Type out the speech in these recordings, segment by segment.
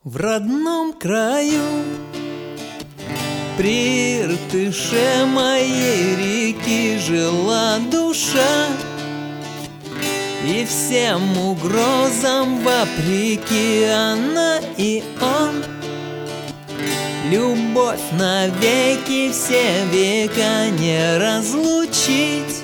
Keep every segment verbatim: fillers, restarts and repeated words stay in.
В родном краю, при Иртыше моей реки, жила душа, и всем угрозам вопреки она и он. Любовь навеки, все века не разлучить.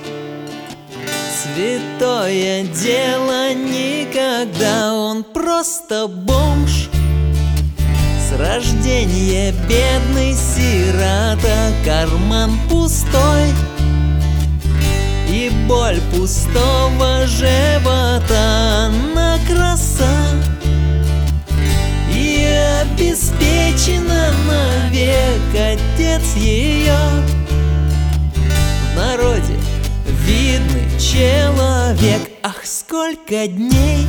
Святое дело никогда, он просто бомж. С рождения бедный сирота, карман пустой, и боль пустого живота на краса. И обеспечена навек отец ее, в народе видный человек. Ах, сколько дней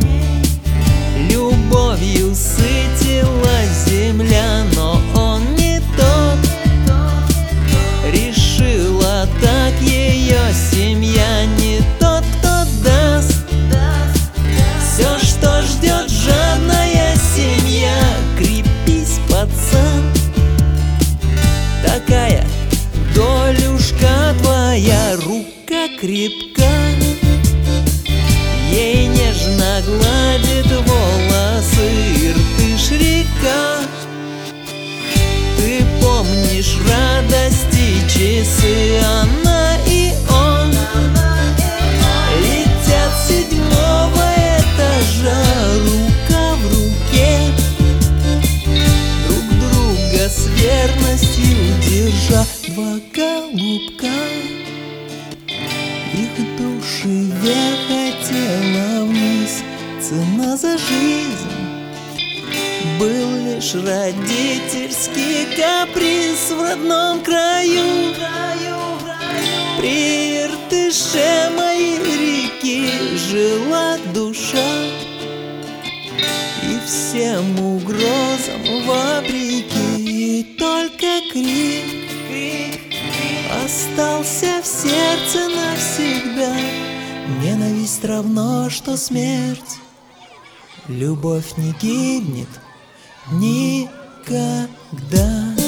любовью сытила земля, но он не тот. Решила так ее семья, не тот, кто даст все, что ждет жадная семья. Крепись, пацан, такая долюшка твоя, рука крепка. Ей нежно гладит волосы Иртыш река. Ты помнишь радости часы, она и он летят с седьмого этажа, рука в руке, друг друга с верностью держа. Два голубка, их души вверх, а тело вниз. Цена за жизнь был лишь родительский каприз. В родном краю, при Иртыше моей реки, жила душа, и всем угрозам вопреки. И только крик остался в сердце навсегда. Ненависть равно, что смерть. Любовь не гибнет никогда.